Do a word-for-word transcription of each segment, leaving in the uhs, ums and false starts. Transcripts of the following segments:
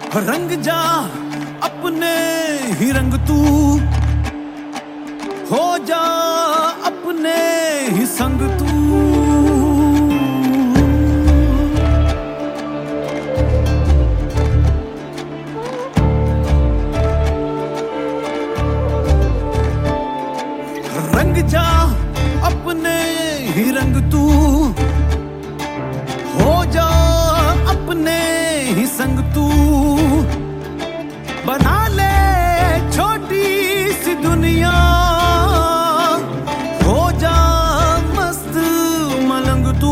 रंग जा अपने ही रंग तू, हो जा अपने ही संग तू। रंग जा अपने ही रंग तू, हो जा अपने ही संग तू। बना ले छोटी सी दुनिया, हो जा मस्त मलंग तू।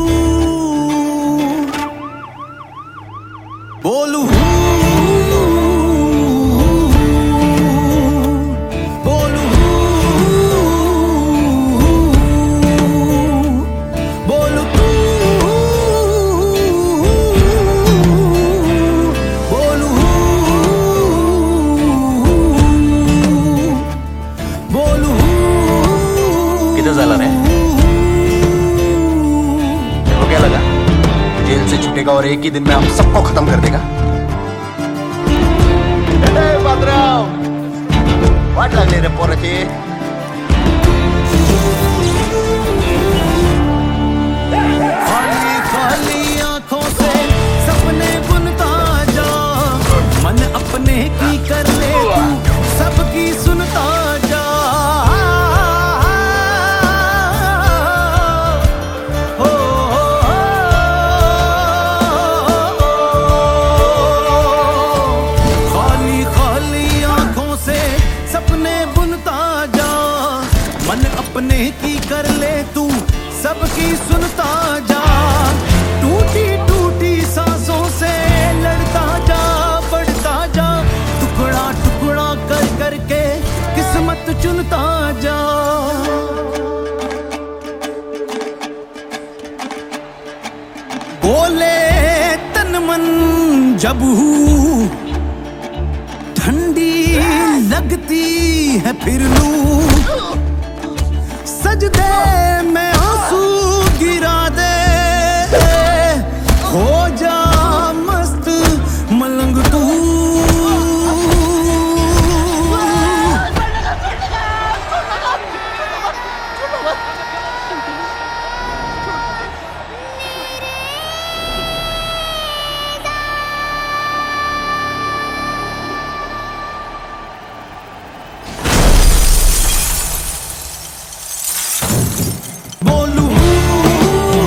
बोलू झाला रे? तेरे क्या लगा जेल से छूटेगा और एक ही दिन में हम सबको खत्म कर देगा? वाट लागली रे पोराची? खाली खाली आंखों से सपने बुनता जा, मन अपने की कर ले तू, सबकी सुनता जा। मन अपने की कर ले तू, सबकी सुनता जा। टूटी टूटी सांसों से लड़ता जा, बढ़ता जा, टुकड़ा टुकड़ा कर करके किस्मत चुनता जा। बोले तन मन जब हूँ, ठंडी लगती है फिर लू। सजदे में आंसू गिरा दे, हो जा मस्त मलंग तू। बोलू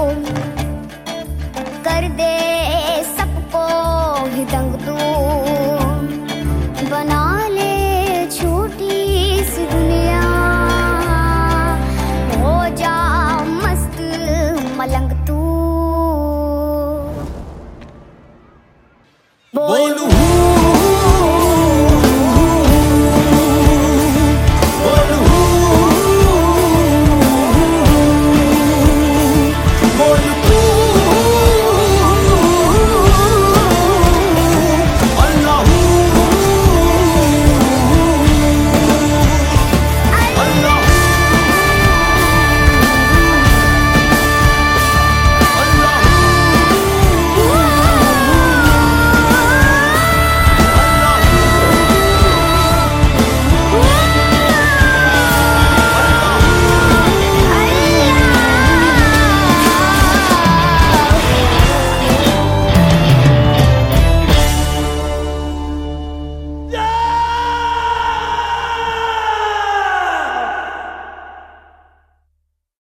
कर दे सबको ही दंग तू, बना ले छोटी सी दुनिया, हो जा मस्त मलंग